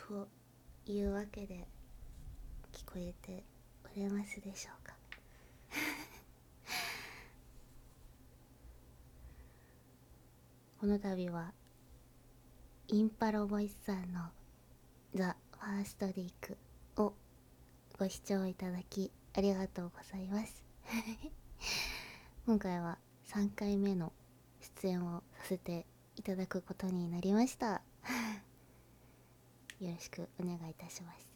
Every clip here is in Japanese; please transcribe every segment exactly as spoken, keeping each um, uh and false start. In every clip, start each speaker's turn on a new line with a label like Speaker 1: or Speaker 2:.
Speaker 1: というわけで聞こえておれますでしょうかこの度はインパロボイスさんのザ・ファーストリークをご視聴いただきありがとうございます今回はさんかいめの出演をさせていただくことになりましたよろしくお願いいたします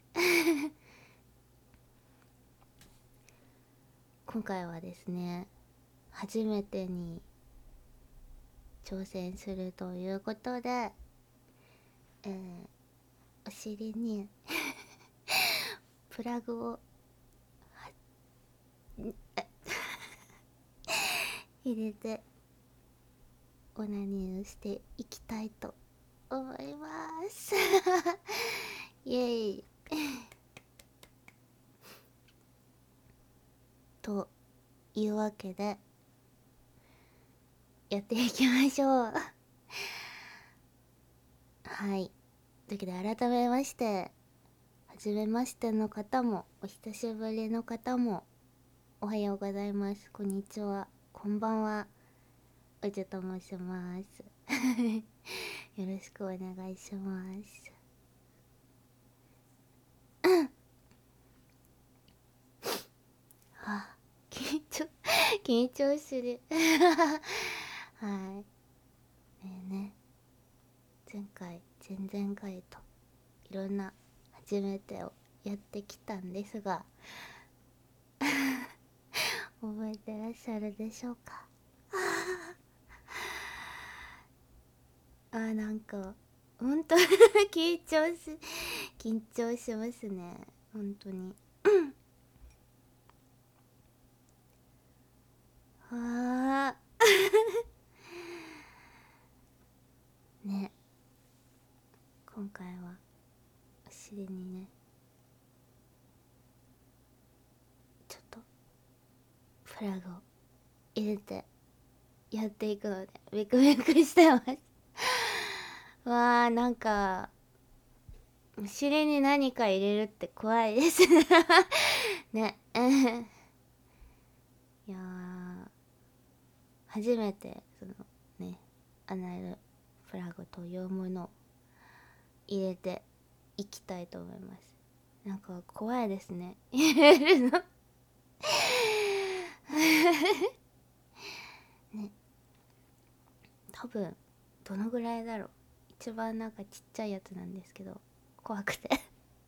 Speaker 1: 今回はですね、初めてに挑戦するということで、えー、お尻にプラグを入れてオナニーをしていきたいと思いますイエイというわけでやっていきましょうはいというわけで改めまして初めましての方もお久しぶりの方もおはようございます、こんにちは、こんばんは、おじと申しますよろしくお願いしますあ、緊張緊張するはいえー、ね前回前々回といろんな初めてをやってきたんですが覚えてらっしゃるでしょうかあーなんか本当緊張し緊張しますね本当にあーね今回はお尻にねちょっとプラグを入れてやっていくのでビクビクしてますわーなんかお尻に何か入れるって怖いですねいやー初めてそのねアナルプラグというものを入れていきたいと思います。なんか怖いですね入れるのね多分どのぐらいだろう、一番なんかちっちゃいやつなんですけど怖くてわ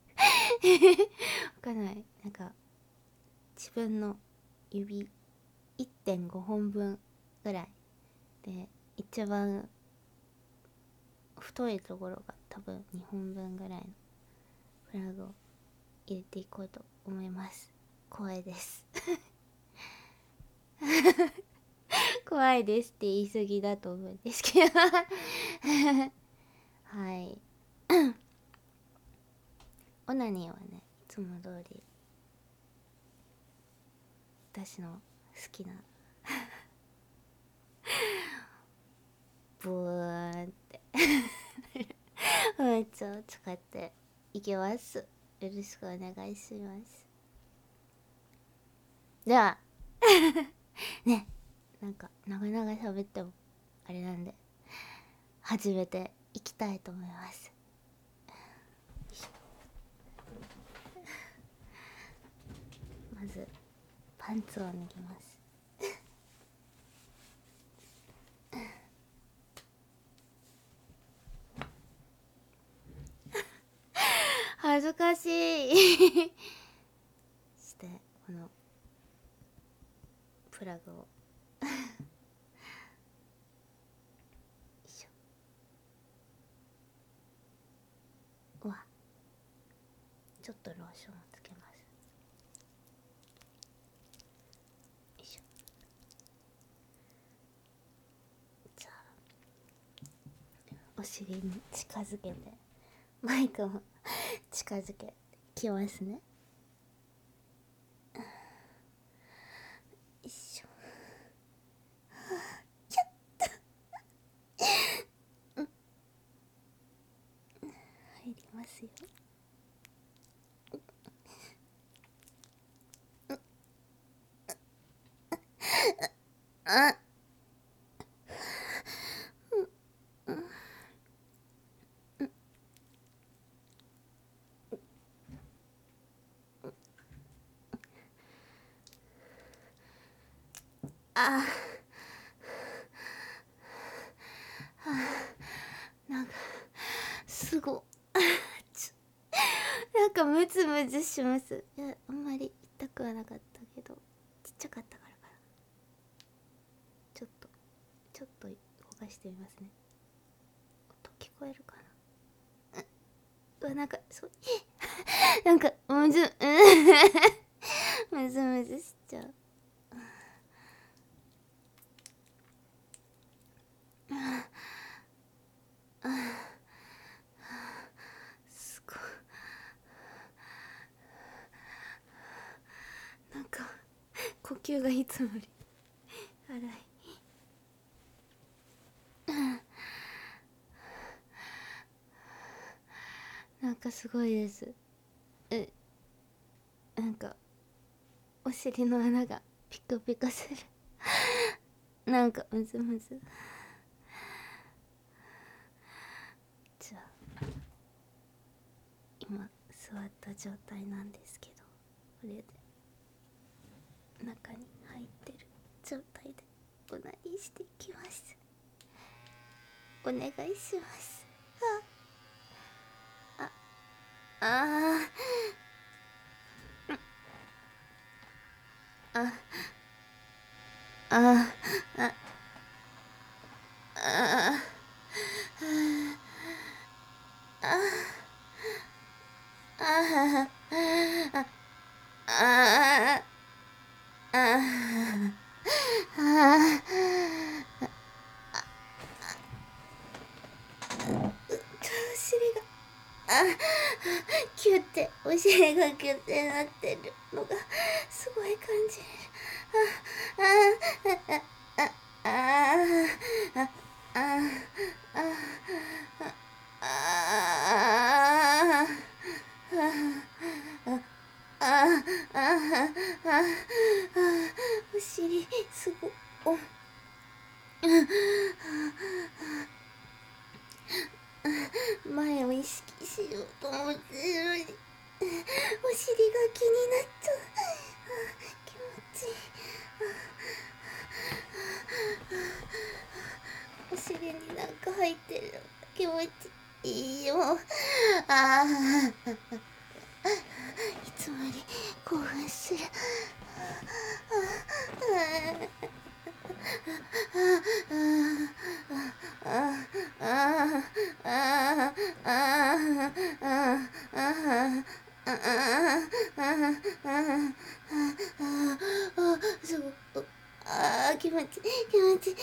Speaker 1: かんない、なんか自分の指 いってんご 本分ぐらいで一番太いところが多分にほんぶんぐらいのプラグを入れていこうと思います。怖いです怖いですって言い過ぎだと思うんですけどはいオナニーはねいつも通り私の好きなブーンってうんちを使っていきます。よろしくお願いします。ではねなんか長々喋ってもあれなんで始めていきたいと思いますまずパンツを脱ぎます恥ずかしいしてこのプラグをよいしょ、うわちょっとローションをつけます。よいしょ、じゃあお尻に近づけてマイクも近づけきますね。よいしょ、ちょっとうん入りますますよ。ああなんかすごちょなんかムズムズします。いやあんまり痛くはなかったけどちっちゃかったからかな。ちょっとちょっと動かしてみますね。音聞こえるかな。うわなんかそうなんかむずむずむずしちゃう。すごいなんか呼吸がいつもより荒い。なんかすごいです。えなんかお尻の穴がピカピカするなんかムズムズ。じゃあ今座った状態なんですけど、これで中に入ってる状態でおなりしていきます。お願いします。あああああああああああお尻があキュってお尻がキュってなってるのがすごい感じる。あああああああああああお尻すごお前を意識しようと思ってるのにお尻が気になっちゃう。気持ちいい。お尻になんか入ってるの気持ちいいよ。ああいつもより興奮する。すごいあー気持ちいい気持ちいい。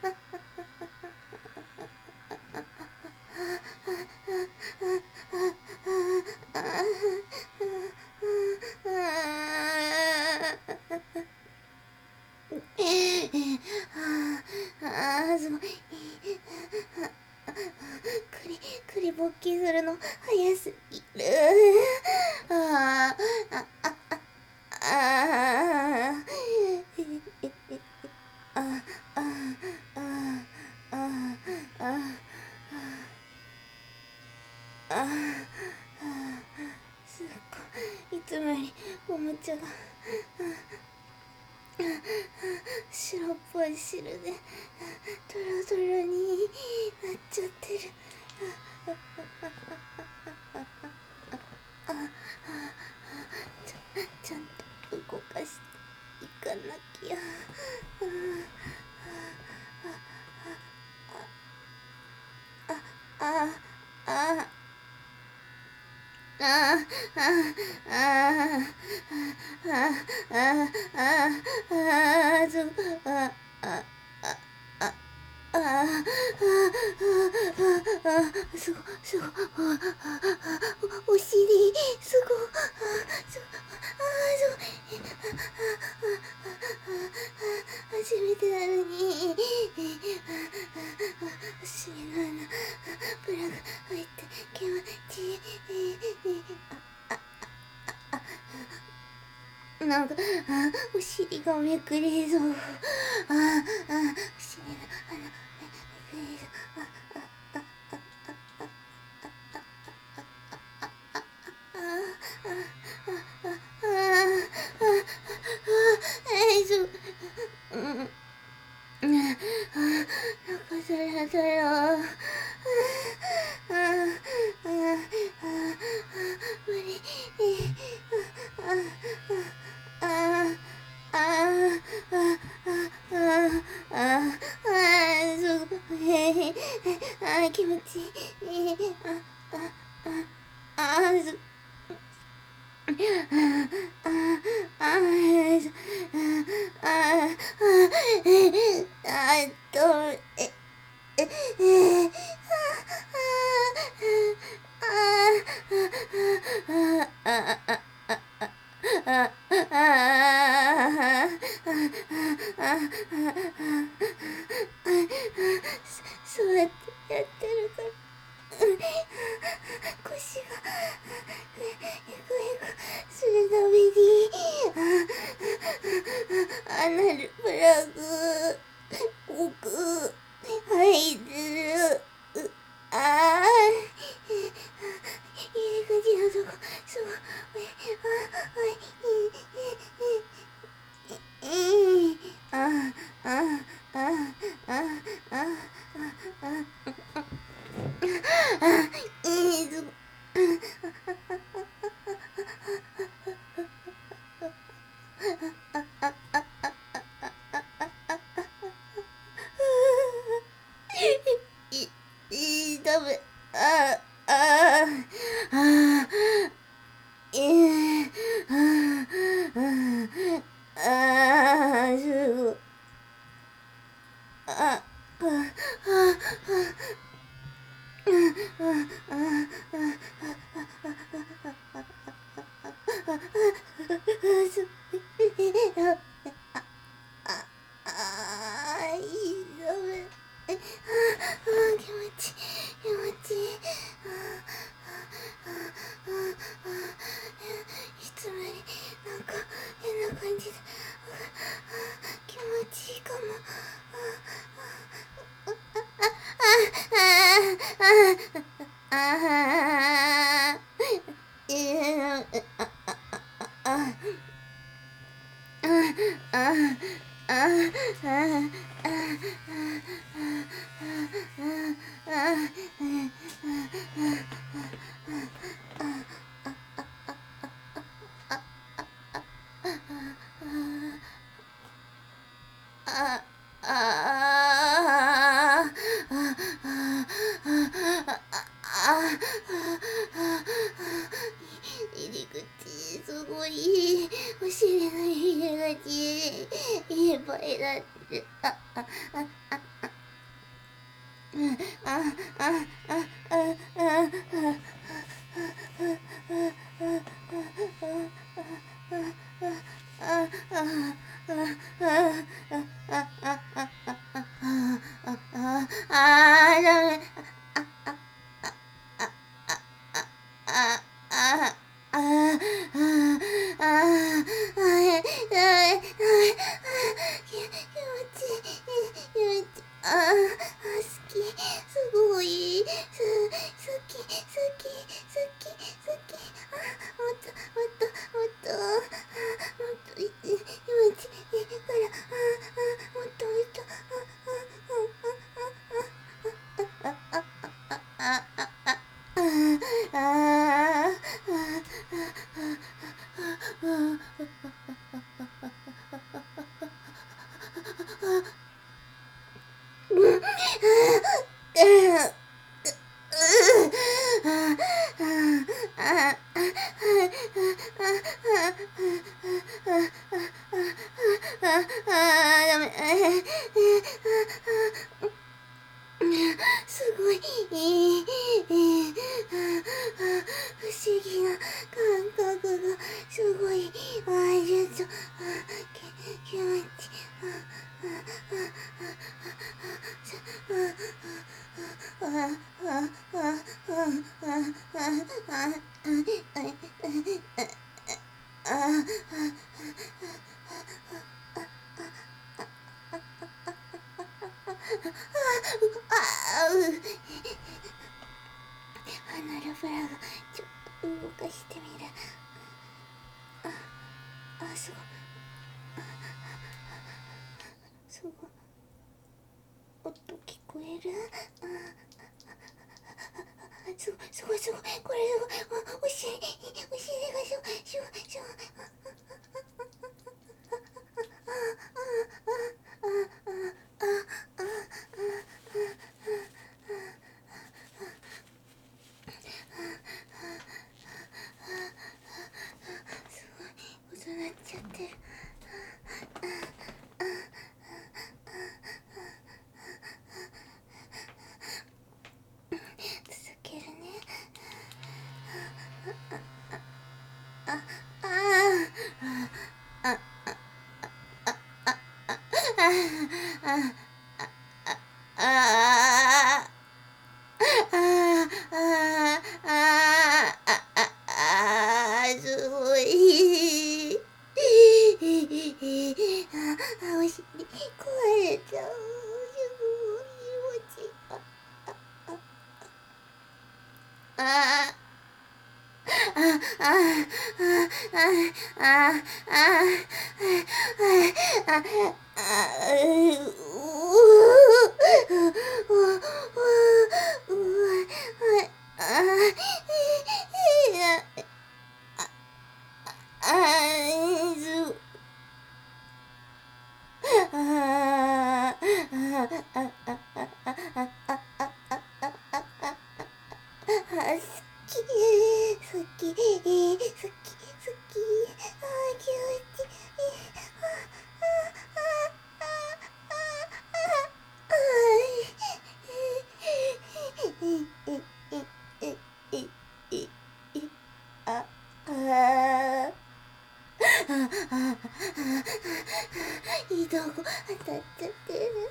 Speaker 1: ああすごいクリクリ勃起するの早すぎる。あああああああああすっごいいつもよりおもちゃが白っぽい汁でトロトロになっちゃってる。ちゃちゃんと動かしていかなきゃ。ああああああああああそうあああああすごすごお尻すごすごあすご初めてなのにお尻の穴プラグ入って気持ちいい。 なんか、あ、お尻がめくれそう。あ、あ、お尻の穴、めくれそう。あ、あ、あ、あ、あ、あ、あ、あ、あ、あ、あ、えー、そう、うん、うん、あ、なんかそろそろ、あ、あ、あ、あ、無理、あ、あ、あ、あ、あ、あ、あ、あ、すごい、あ、気持ちいい、あ、あ、あ、あ、す、あ、あ、あ、あ、あ、あ、と、え、え、え、そうやってやってるから腰がヘクヘクするたびにアナルプラグ奥入るあ入り口のとこすごいああああああああいいぞいいいダメああああええああああすごいあああいいダメあ気持ちいい気持ちいいいつもよりなんか変な感じで気持ちいいかもああいやああああああ入り口すごいお尻の入り口いっぱいなってるあああああああああダメああああああ気持ちいい気持ちああ好きすごいす好き好き好き好きあもっともっともっともっとい気持ちいいからああもっともっとああああああああすごいいい不思議な感覚がすごいあちょっと気持ちナルブラがちょっと動かしてみる。ああすごいすごい音聞こえる。あすごいすごいすごいこれすごい。あお尻お尻がすごいすごいすごい。遅なっちゃってる。続けるね。あああああああああすごい。あお尻壊れちゃう。すごい気持ちいい。あああああああああ好き好き好き好きあ気持ちいい。ああいいとこ当たっちゃってる。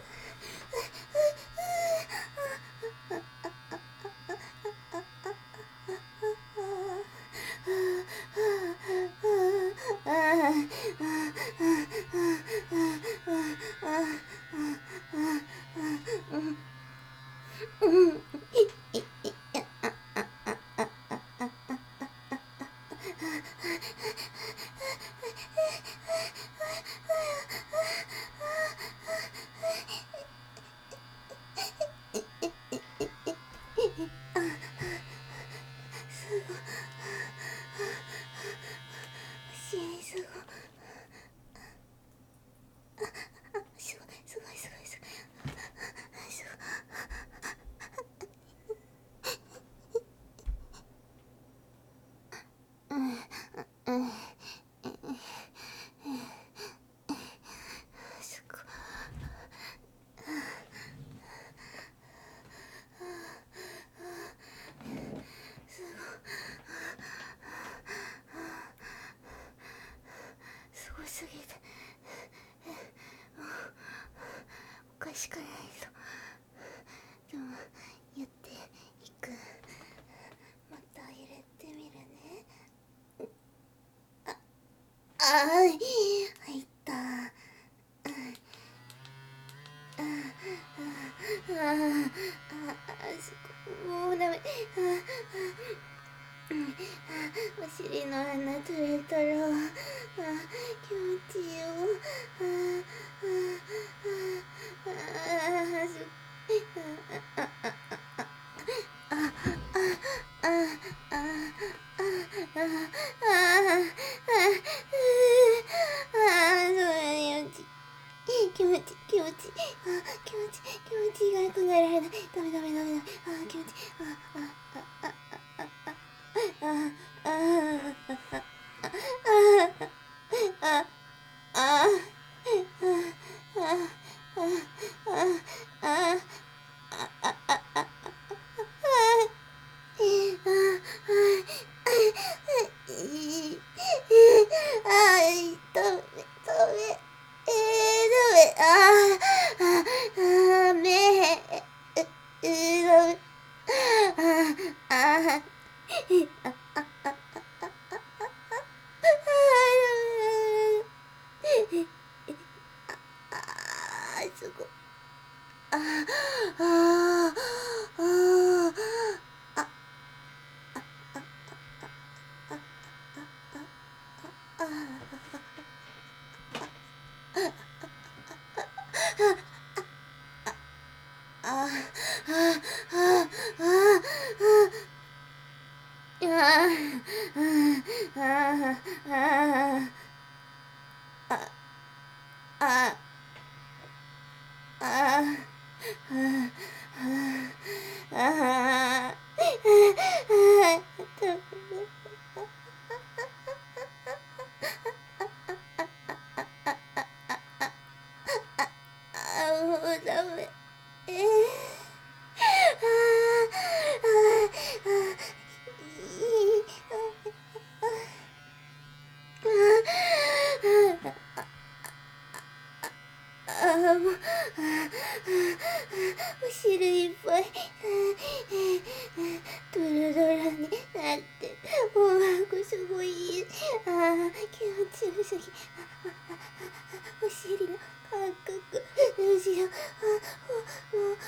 Speaker 1: すごすぎておかしくないぞ。でもやっていく。また入れてみるね。ああ入ったああああすごいもうダメ。お尻の穴取れたら気持ちいいよ。ああああすああああああ気持ち気持ち気持ち気持ちが考えられない。ダメダメダメダメ。あ気持ちあああああああああああああもうダメ。えー、ああもうお汁いっぱいドロドロになってもうなんかすごいああ気持ちよすぎ。お尻の感覚どうしよう。もうもう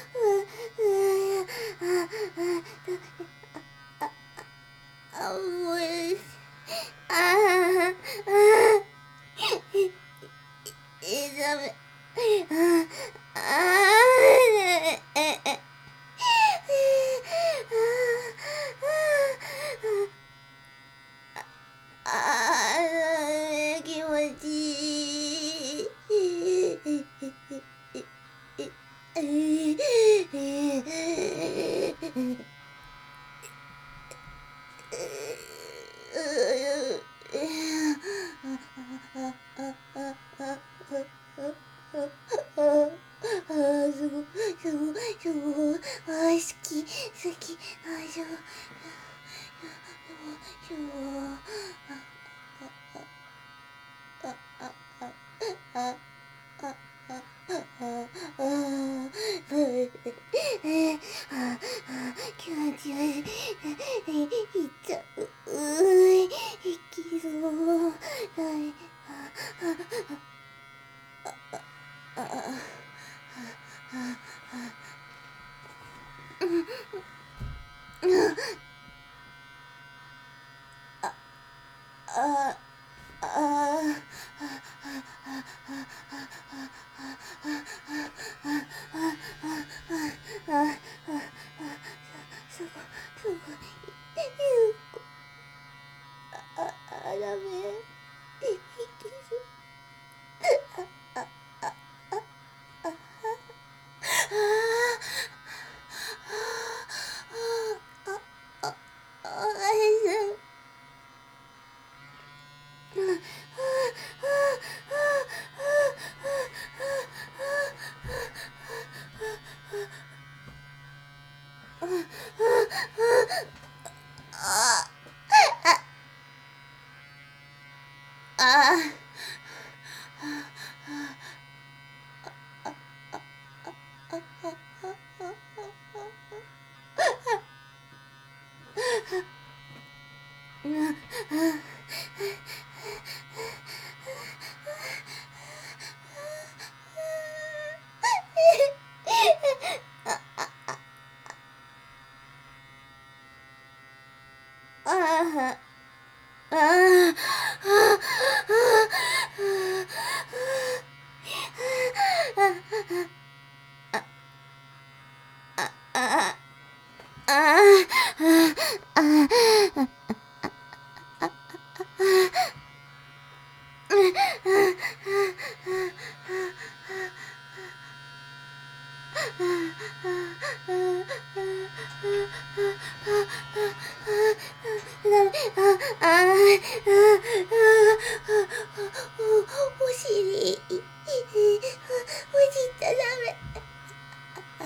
Speaker 1: ああもうあああえダメ。あああああ気持ちいい。すごいすごいすごい。あー好き好き。あーすごいすごい。ああああああ気持ち悪い。いっちゃう。ういきそう。あああすごいすごい。ああダメ。お尻おじったダメ。あ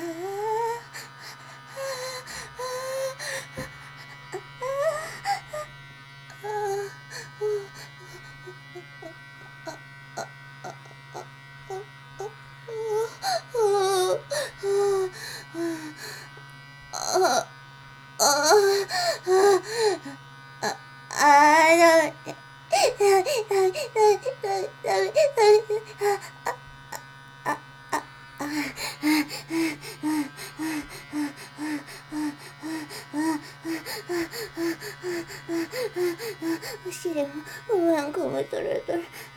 Speaker 1: お尻もうわんこもとろとろ。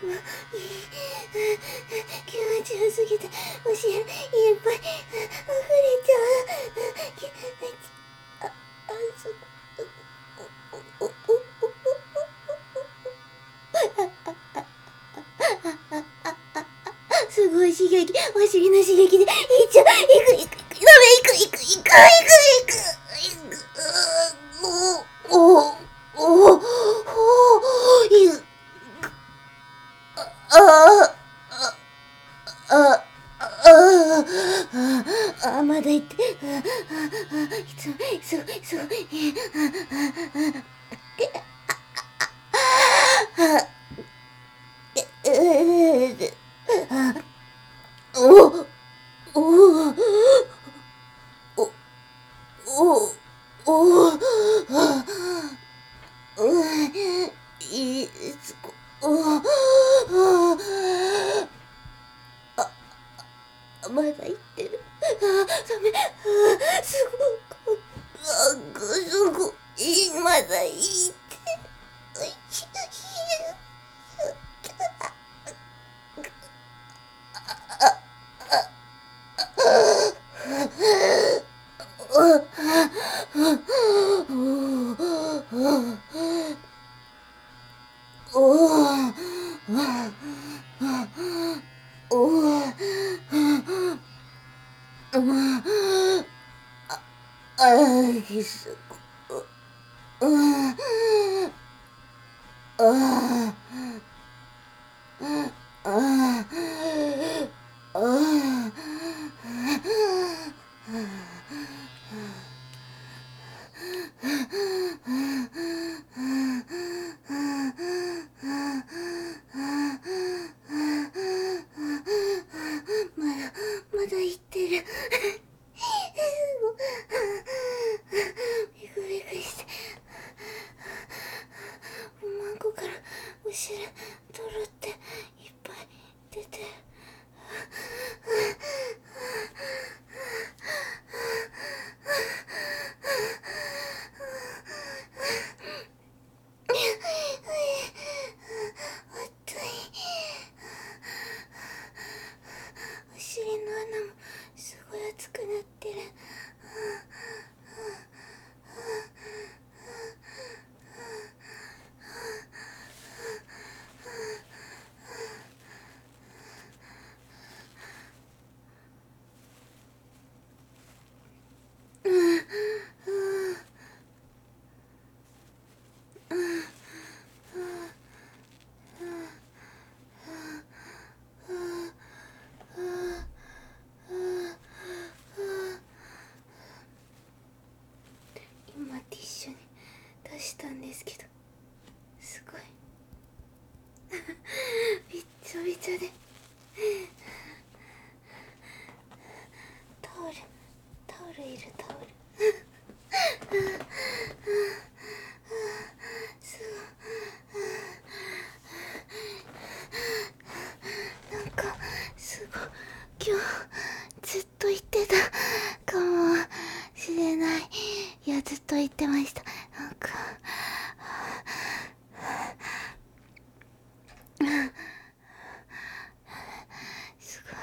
Speaker 1: 気持ちよすぎてお尻いっぱい溢れちゃう。ああすごい。 すごい刺激、お尻の刺激でいっちゃう。いくいくいく、ダメ、いくいくいくいくいくいく。おおおおおいく。あああああ、まだいって。すごいすごいすごい。おおおおおおおいいすこおあ、まだいってる。あ、ダメ。あ、すごく、あ、すごい、まだいって。おいしい。まだ、まだいってる。ビクビクして。おまんこからお汁取るっていっぱい出てる。熱い。お尻の穴もすごい熱くなってる。今ティッシュに出したんですけど、すごいびっちょびちょで。タオルタオルいる。タオルすごい。なんかすごい今日ずっと言ってたかもしれない。いや、ずっと言ってました。なんかすごい。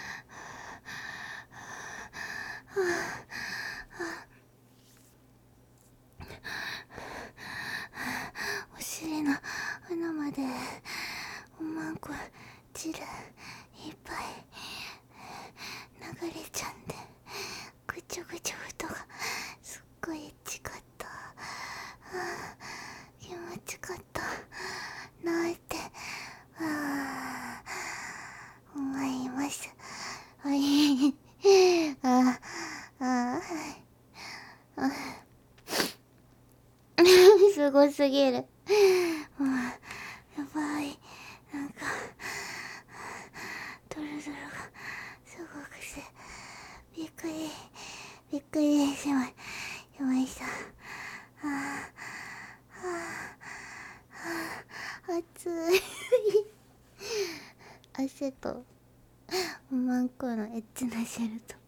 Speaker 1: お尻の穴までおまんこ汁いっぱい流れちゃんで、ぐちょぐちょふとがすっごいエかった。気持ちかったなって思います。はい。あああすごすぎる。もうやばい。なんかドロドロがすごくてびっくりびっくりしました。ああ熱い汗とおまんこのエッチなシェルと、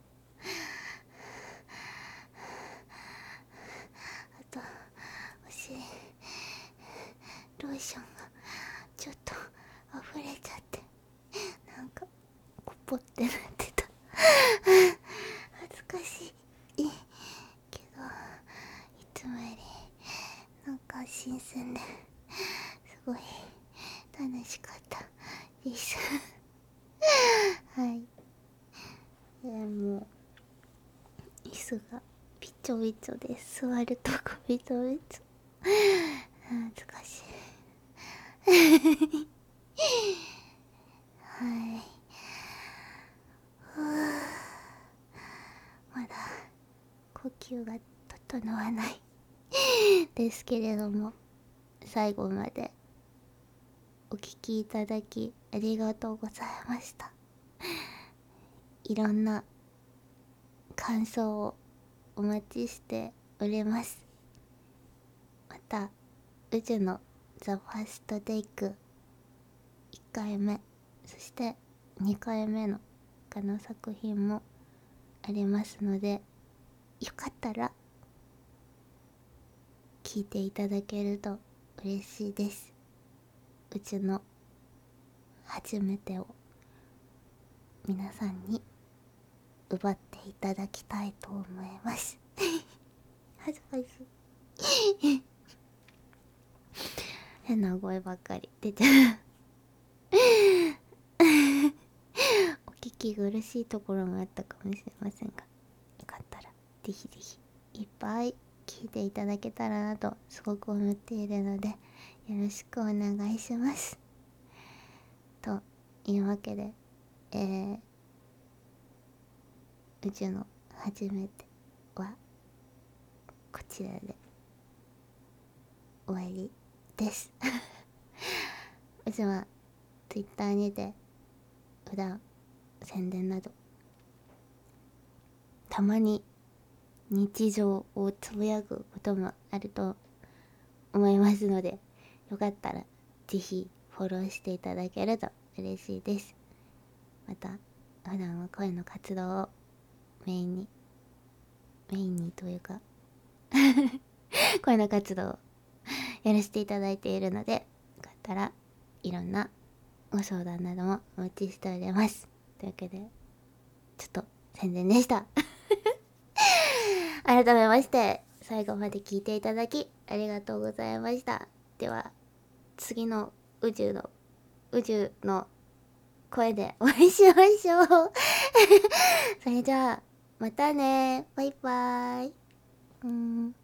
Speaker 1: あとお尻ローションがちょっと溢れちゃって、なんかコポってなってた恥ずかしいけど、いつもよりなんか新鮮ですごい楽しかったですはい。えー、もう椅子がびちょびちょです。座るとこびちょびちょ懐かしいはい。ふう、まだ呼吸が整わないですけれども、最後までお聞きいただきありがとうございました。いろんな感想をお待ちしております。また宇宙のザ・ファーストテイクいっかいめ、そしてにかいめの他の作品もありますので、よかったら聞いていただけると嬉しいです。うちの初めてを皆さんに奪っていただきたいと思います恥ずかしい変な声ばっかり出てるお聞き苦しいところがあったかもしれませんが、よかったらぜひぜひいっぱい聞いていただけたらなとすごく思っているので、よろしくお願いします。というわけで、えー、宇宙の初めてはこちらで終わりですうちは Twitter にて普段宣伝などたまに日常をつぶやくこともあると思いますので、よかったらぜひフォローしていただけると嬉しいです。また普段は声の活動をメインにメインにというか声の活動をやらせていただいているので、よかったらいろんなご相談などもお待ちしております。というわけでちょっと宣伝でした改めまして最後まで聞いていただきありがとうございました。では次の宇宙の宇宙の声でお会いしましょうそれじゃあまたね、バイバーイ。うーん